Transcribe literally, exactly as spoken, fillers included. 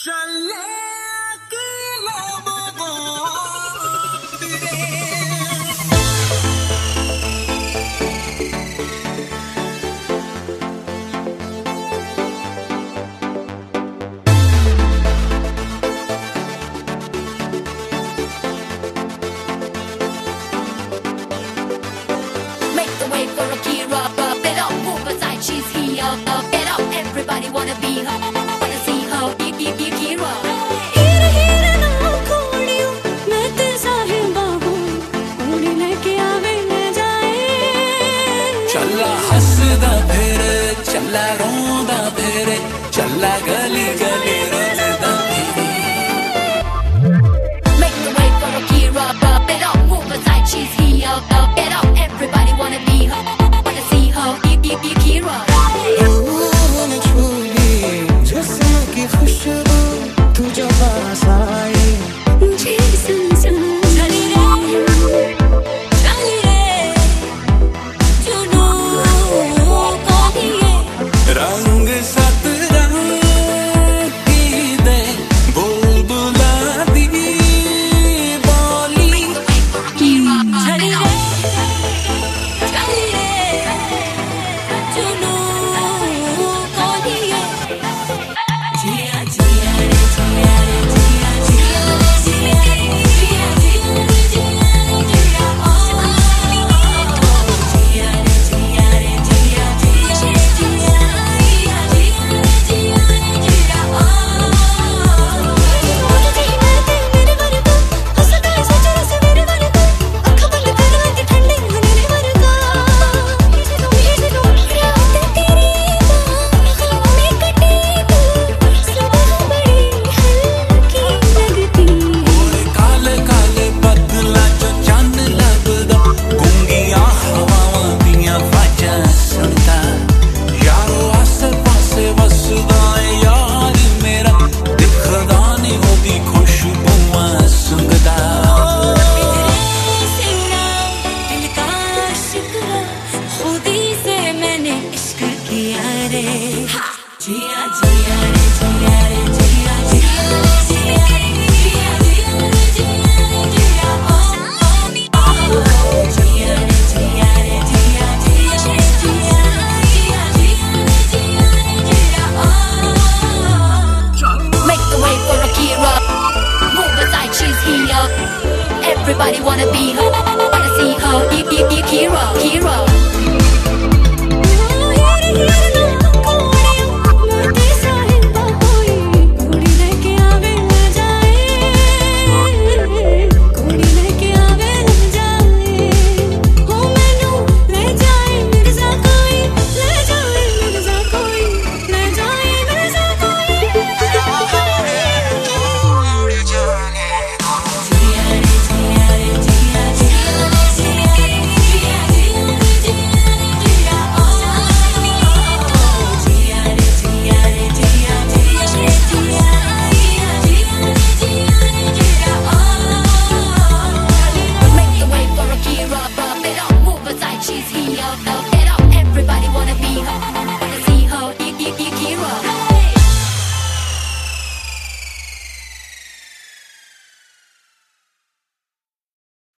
Everybody wanna be her, wanna see her, be, be, be hero. हीर हीर ना कोड़ियो, मैं तेरे साहिबा हूँ, कोड़ी लेके आवे ले जाए। चला हंसदा फिरे, चला रोंदा फिरे, चला गली गली रोंदा फिरे। Make the way for a hero, get up, move aside, she's here. Get up, everybody wanna be her, wanna see her, be, be, be hero. खुशबू तू जो पास आई जी सन चली रे चली रे चुनो कौन ये रंग सतरंगी दे बुलबुला दी बोली चली रे चली रे चुनो कौन ये जिया जिया रे जिया रे जिया जिया जिया जिया जिया जिया ओ जिया रे जिया रे जिया जिया जिया जिया जिया जिया ओ मुझे मरते मेरे बारे को हंसता है सोच रहा से मेरे बारे को आँखें बंद कर लेती ठंडी मेरे बारे को इसे लो इसे लो रात तेरी बाहों में कटी काले काले बदला जो चन्न लगदा गूंगियां हवावां दियां वाजां सुनदा यारो आसे पासे वसदा यार मेरा दिखदा नी ओदी खुशबूआं सुंघदा दिल का शुक्र खुदी से मैंने इश्क किया रे जिया जिया रे जिया रे जिया जिया जिया जिया जिया जिया ओ जिया रे जिया रे जिया जिया जिया जिया जिया ओ Make the way for a hero, move aside, she's here. Everybody wanna be her, wanna see her, be, be, be hero, hero. She's here.